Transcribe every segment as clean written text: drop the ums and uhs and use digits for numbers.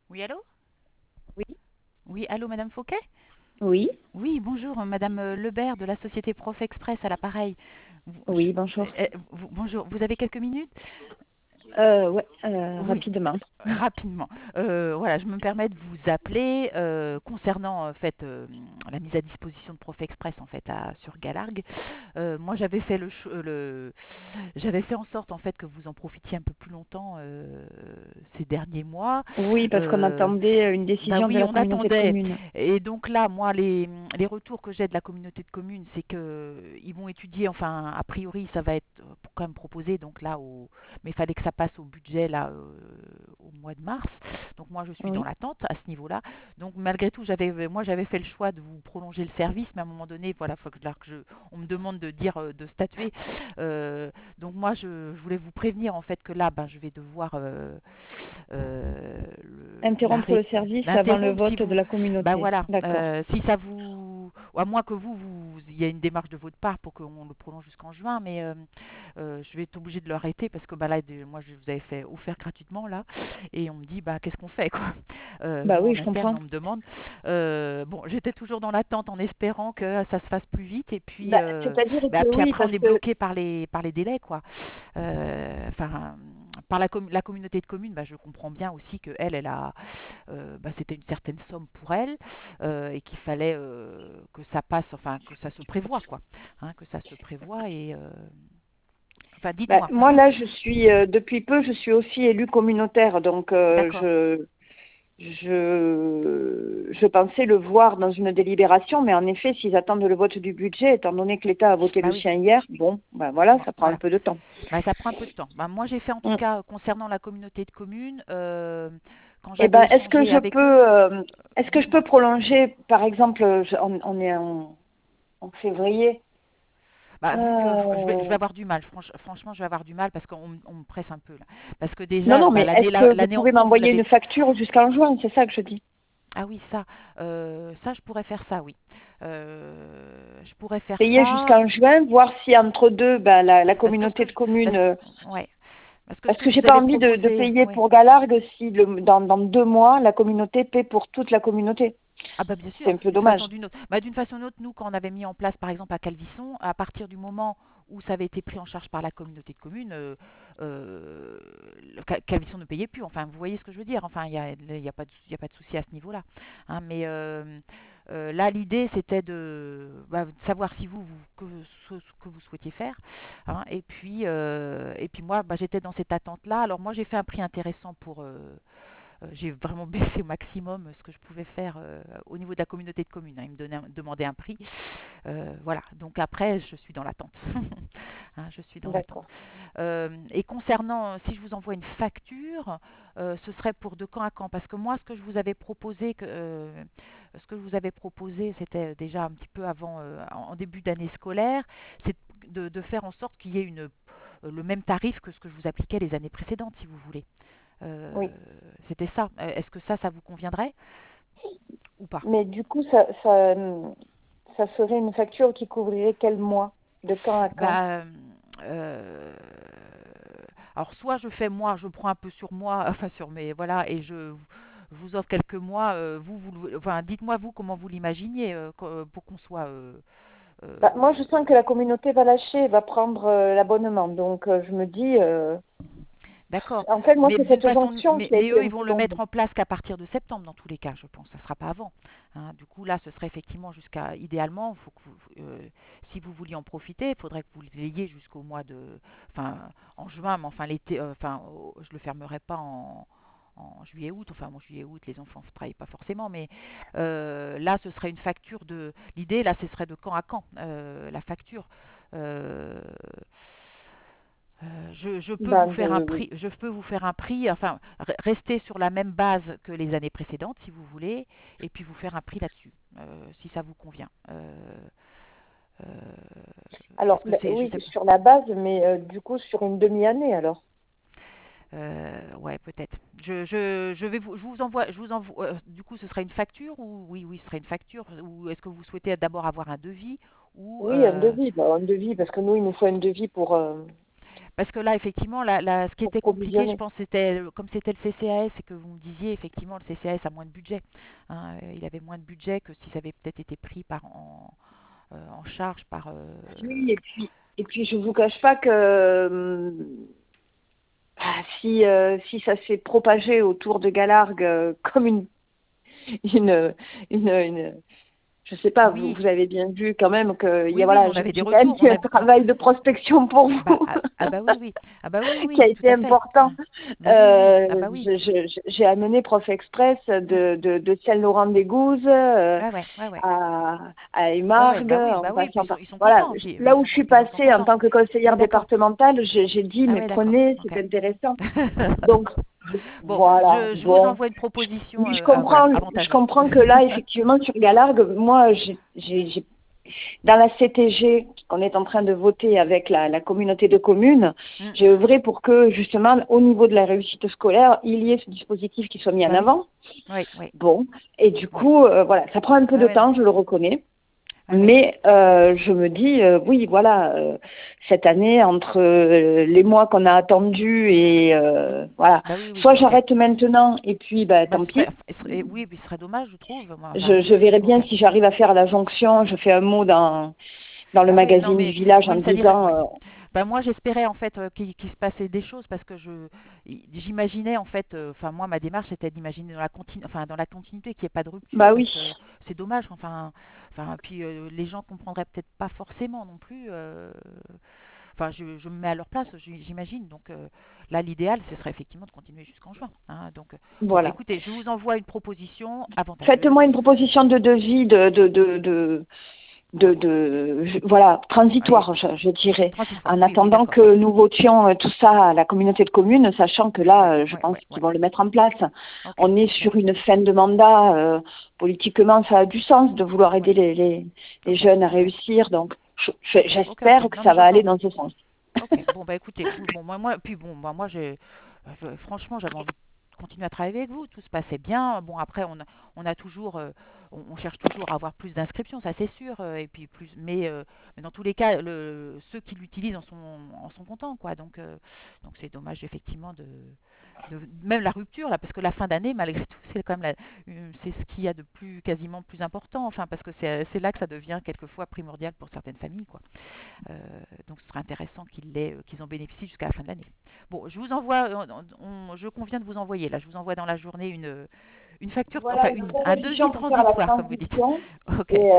Oui, allô? Oui, Oui, allô, Madame Fauquet? oui, Oui, bonjour, Madame Lebert de la société Prof Express à l'appareil. oui, bonjour. Bonjour, vous avez quelques minutes? Ouais, Oui, rapidement. rapidement. Voilà, je me permets de vous appeler concernant en fait la mise à disposition de Prof Express en fait sur Galargue. Moi, j'avais fait en sorte en fait que vous en profitiez un peu plus longtemps ces derniers mois. Oui, parce qu'on Euh, attendait une Bah décision de oui, la on communauté de attendait. communes. Et donc là, moi, les retours que j'ai de la communauté de communes, c'est que ils vont étudier, enfin, a priori, ça va être quand même proposé, donc là, mais il fallait que ça passe au budget, là, au mois de mars. Donc moi, je suis dans Oui. l'attente à ce niveau-là. Donc malgré tout, moi, j'avais fait le choix de vous prolonger le service, mais à un moment donné, voilà, faut que, là, on me demande de dire, de statuer. Donc moi, je voulais vous prévenir, en fait, que là, ben, je vais devoir Interrompre le l'arrêter, service avant le l'interrompre si vote de vous, la bah communauté. voilà, D'accord. si ça vous, à moins que il y a une démarche de votre part pour qu'on le prolonge jusqu'en juin, mais je vais être obligée de l'arrêter parce que bah là, moi je vous avais fait offert gratuitement là, et on me dit bah qu'est-ce qu'on fait quoi. Bah Moi oui, en je interne comprends. on me demande. Bon, j'étais toujours dans l'attente en espérant que ça se fasse plus vite et puis, Bah, c'est-à-dire bah, que puis oui, après on parce est que bloqué par les délais quoi. Enfin, par la communauté de communes, bah, je comprends bien aussi que elle a, bah, c'était une certaine somme pour elle et qu'il fallait que ça passe, enfin que ça se prévoit quoi, hein, que ça se prévoit et enfin bah, dites-moi. moi là, je suis depuis peu, je suis aussi élue communautaire, donc D'accord. je pensais le voir dans une délibération, mais en effet, s'ils attendent le vote du budget, étant donné que l'État a voté Bah le oui. sien hier, bon, ben voilà, Bon, ça prend un voilà. peu de temps. Bah, ça prend un peu de temps. Bah, moi, j'ai fait en tout Mm. cas concernant la communauté de communes, quand Eh j'avais ben, échangé avec eux. est-ce que je peux Dites-moi. prolonger, par exemple, on est en février. Bah, vu que je vais euh, avoir du mal, franchement, je vais avoir du mal parce qu'on me presse un peu là. Parce que Non, déjà, non, bah, mais est-ce que vous l'année en pouvez cours, vous m'envoyer l'avez. une facture jusqu'en juin? C'est ça que je dis. Ah oui, ça, je pourrais faire ça, oui. Je pourrais faire Payer ça. jusqu'en juin, voir si entre deux, ben, la Parce que communauté de communes. parce que, ouais, parce que ce Parce que que je j'ai vous pas avais envie de proposé, payer oui. pour Galargue si dans 2 mois, la communauté paie pour toute la communauté. Ah bah bien C'est sûr, un peu d'une façon ou dommage. d'une autre. Bah, d'une façon ou d'une autre, nous, quand on avait mis en place, par exemple, à Calvisson, à partir du moment où ça avait été pris en charge par la communauté de communes, euh, Calvisson ne payait plus. Enfin, vous voyez ce que je veux dire. Enfin, il y a pas de souci à ce niveau-là. Hein, mais là, l'idée, c'était de savoir si ce que vous souhaitiez faire. Hein, et puis moi, bah, j'étais dans cette attente-là. Alors moi, j'ai fait un prix intéressant pour, j'ai vraiment baissé au maximum ce que je pouvais faire au niveau de la communauté de communes, hein. Ils demandaient un prix. Voilà, donc après, je suis dans l'attente. Hein, je suis dans l'attente. D'accord. Et concernant, si je vous envoie une facture, ce serait pour de quand à quand? Parce que moi, ce que je vous avais proposé, c'était déjà un petit peu avant, en début d'année scolaire, c'est de faire en sorte qu'il y ait le même tarif que ce que je vous appliquais les années précédentes, si vous voulez. Euh, Oui. C'était ça. Est-ce que ça vous conviendrait ou pas? Mais du coup, ça serait une facture qui couvrirait quel mois? De quand à quand? Bah, euh, alors soit je fais moi, je prends un peu sur moi, enfin sur mes voilà, et je vous offre quelques mois. Enfin, dites-moi vous comment vous l'imaginiez pour qu'on soit. Euh, Bah, moi, je sens que la communauté va lâcher, va prendre l'abonnement. Donc, je me dis, D'accord. en fait, moi, Mais c'est d'une cette façon, jonction qui a mais été eux, un ils peu vont le longue. mettre en place qu'à partir de septembre dans tous les cas, je pense. Ça sera pas avant. Hein. Du coup, là, ce serait effectivement jusqu'à, idéalement, si vous vouliez en profiter, il faudrait que vous l'ayez jusqu'au mois de, enfin, en juin, mais enfin l'été, enfin, je le fermerai pas en juillet août. Enfin, bon, juillet août, les enfants ne travaillent pas forcément, mais là, ce serait une facture de. L'idée, là, ce serait de quand à quand la facture. Euh, je peux vous Ben, faire un prix, enfin, rester sur la même base que les années précédentes, si vous voulez, et puis vous faire un prix là-dessus, si ça vous convient. alors, Parce que ben, c'est, je oui, sais pas, sur la base, mais du coup, sur une demi-année, alors. ouais, peut-être. Je vous envoie, du coup, ce sera une facture ou oui, oui, ce sera une facture, ou est-ce que vous souhaitez d'abord avoir un devis ou Oui, un devis, ben, un devis, parce que nous, il nous faut un devis pour. Parce que là, effectivement, ce qui pour était compliqué, je provisionner. pense, c'était comme c'était le CCAS et que vous me disiez, effectivement, le CCAS a moins de budget. Hein, il avait moins de budget que si ça avait peut-être été pris en charge par. Oui, et puis je vous cache pas que si ça s'est propagé autour de Galargue comme une, une, je sais pas, vous, Oui, vous avez bien vu quand même que oui, oui, mais voilà, on avait des j'ai quand même retours. fait un travail de prospection pour Bah, vous bah oui, oui. Ah bah oui, oui, qui a oui, tout été à fait. important. Bah oui, oui, oui. Ah bah oui. J'ai amené Prof Express Mm. de Saint-Laurent-des-Gouzes Ouais, ouais, ouais, ouais. à Ouais, ouais, Émargues, bah en oui, puis passant par... ils sont Voilà, contents aussi. là où je suis Ils sont passée en contents. tant que Oui, conseillère d'accord. départementale, j'ai dit, Ah mais ouais, d'accord. prenez, Ok. c'est intéressant. Donc, Bon, voilà, je vous bon. envoie une proposition, Oui, voilà, je avantageuse. comprends que là, effectivement, sur Galargue, moi, dans la CTG qu'on est en train de voter avec la communauté de communes, Mm. j'ai œuvré pour que, justement, au niveau de la réussite scolaire, il y ait ce dispositif qui soit mis en Bah oui, avant. oui, oui, Bon, et du oui. coup, voilà, ça prend un peu Ah de ouais, non. temps, je le reconnais. Ah oui. Mais je me dis, oui, voilà, cette année, entre les mois qu'on a attendus et voilà, Bah oui, oui, soit ok. j'arrête maintenant et puis bah, Bah tant ce serait, pis. oui, puis ce serait dommage, je trouve. Moi, enfin, Je verrai ok. bien si j'arrive à faire la jonction. Je fais un mot dans le Bah oui, non magazine du mais village oui, en mais ça dirait. disant, Ouais. Bah moi j'espérais en fait qu'il se passait des choses parce que j'imaginais en fait, enfin moi ma démarche c'était d'imaginer dans la continuité qu'il n'y ait pas de rupture bah parce oui, que c'est dommage. Enfin puis les gens comprendraient peut-être pas forcément non plus. Enfin je me mets à leur place, j'imagine. Donc là l'idéal ce serait effectivement de continuer jusqu'en juin. Hein. Donc bon voilà. écoutez, je vous envoie une proposition avantageuse. Faites-moi une proposition de devis voilà, Allez, transitoire, je dirais, transitoire. en Oui, oui, attendant d'accord. que nous votions tout ça à la communauté de communes, sachant que Ouais, là, je ouais, pense ouais, qu'ils ouais. vont le mettre en place. Ok, On est ok. sur une fin de mandat. Politiquement, ça a du sens de vouloir aider Ouais, les ok, jeunes à ok. réussir. Donc, Ok, ok. j'espère que Non, mais ça va aller j'entends. dans ce sens. Ok. Bon, bah écoutez, bon, puis bon, bah, moi, franchement, j'avais envie de continuer à travailler avec vous. Tout se passait bien. Bon, après, on a toujours, on cherche toujours à avoir plus d'inscriptions, ça c'est sûr. Et puis plus, mais dans tous les cas, ceux qui l'utilisent en sont contents, quoi. Donc c'est dommage effectivement même la rupture là, parce que la fin d'année, malgré tout, c'est quand même c'est ce qu'il y a de plus, quasiment plus important. Enfin, parce que c'est là que ça devient quelquefois primordial pour certaines familles, quoi. Euh, donc ce serait intéressant qu'ils en bénéficient jusqu'à la fin de l'année. Bon, je vous envoie, je conviens de vous envoyer, là, je vous envoie dans la journée une facture, enfin Voilà, une un devis proposition pour faire la transitoire, comme vous dites. transition. Ok, Et,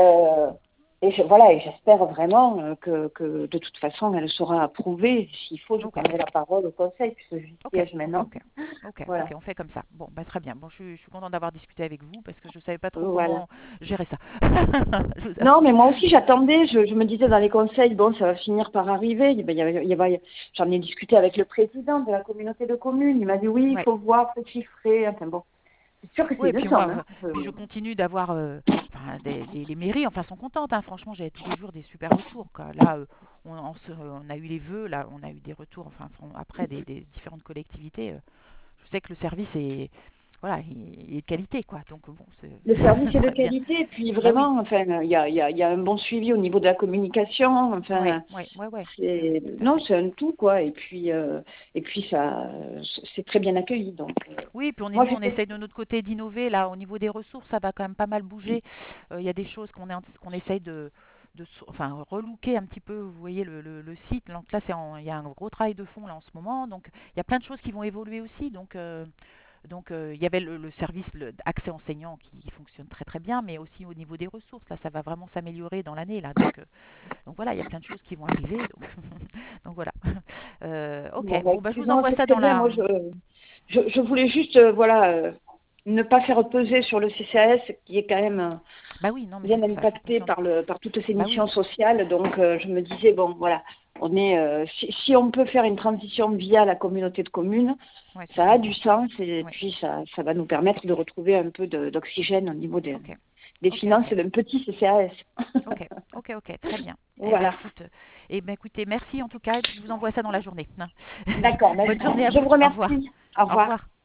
voilà, et j'espère vraiment que de toute façon, elle sera approuvée. S'il faut, je ok, prendrai la parole au conseil, puisque je ok, siège ok, maintenant. ok. Ok, Voilà. ok, on fait comme ça. Bon, bah, très bien. Bon, je suis contente d'avoir discuté avec vous parce que je ne savais pas trop Voilà. comment gérer ça. Je vous Non, avoue. mais moi aussi, j'attendais. Je me disais dans les conseils, bon, ça va finir par arriver. J'en ai discuté avec le président de la communauté de communes. Il m'a dit oui, il Ouais. faut voir, faut chiffrer. Enfin bon, c'est sûr que c'est Oui, une puis somme. moi, Hein. puis je continue d'avoir, enfin, les mairies, enfin, sont contentes. Hein. Franchement, j'ai tous les jours des super retours, quoi. Là, on a eu les vœux, là, on a eu des retours, enfin, après des différentes collectivités. Je sais que le service est, voilà, il est de qualité, quoi. Donc bon, Le service est de très bien. qualité, et puis Bah oui. vraiment, enfin, il y a un bon suivi au niveau de la communication. Ouais, Enfin, ouais, ouais, ouais. Tout à non, fait. c'est un tout, quoi. Et puis ça, c'est très bien accueilli. Donc, Oui, puis moi, nous, on essaye de notre côté d'innover. Là, au niveau des ressources, ça va quand même pas mal bouger. Il y a des choses qu'on essaye enfin, relooker un petit peu. Vous voyez le site. Donc là, il y a un gros travail de fond là en ce moment. Donc, il y a plein de choses qui vont évoluer aussi. Donc, il y avait le service accès enseignant qui fonctionne très très bien, mais aussi au niveau des ressources. Là, ça va vraiment s'améliorer dans l'année. Là, donc voilà, il y a plein de choses qui vont arriver. Donc, donc voilà. Ok. bon, bah, Bon, bah, je écoutez, vous non, envoie c'est ça très dans bien. la. Moi, je voulais juste, voilà, ne pas faire peser sur le CCAS, qui est quand même Bah oui, non, mais c'est bien pour ça. Je suis impacté consciente. par toutes ces Bah oui. missions sociales. Donc, je me disais, bon, voilà, si on peut faire une transition via la communauté de communes, Ouais, ce ça serait a bien. du sens et Ouais. puis ça va nous permettre de retrouver un peu d'oxygène au niveau Ok. des Ok, finances ok. d'un petit CCAS. Ok. Ok, ok. Très bien. Voilà. Eh ben écoutez, merci en tout cas, et puis je vous envoie ça dans la journée. D'accord. Bonne journée à Je vous. vous Au revoir. remercie. Au Au revoir. revoir.